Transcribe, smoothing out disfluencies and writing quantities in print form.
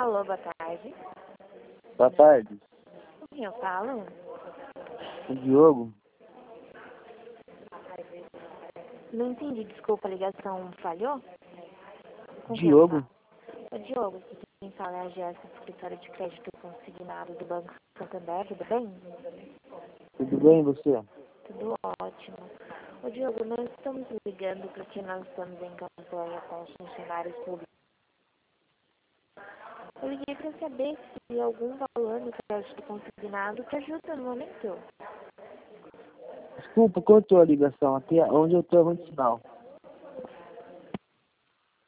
Alô, boa tarde. Boa tarde. Com quem eu falo? O Diogo. Não entendi, desculpa, a ligação falhou? Com quem eu Diogo? falo? Ô, Diogo, aqui quem fala é a Jéssica, escritório de crédito consignado do Banco Santander, tudo bem? Tudo bem, e você? Tudo ótimo. Ô, Diogo, nós estamos ligando porque nós estamos em campanha com os funcionários públicos. Eu liguei para saber se algum valor no crédito consignado te ajuda no momento. Desculpa, cortou a ligação. Aqui onde eu estou é ruim sinal.